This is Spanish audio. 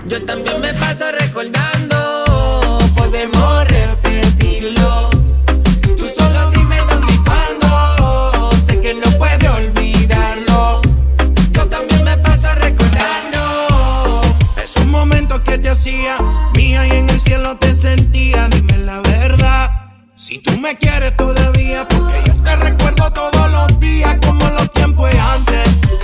Yo también me paso recordando, podemos repetirlo. Tú solo dime dónde y cuándo, sé que no puedes olvidarlo. Yo también me paso recordando esos momentos que te hacía mía y en el cielo te sentía. Dime la verdad, si tú me quieres todavía, porque yo te recuerdo todos los días como los tiempos de antes.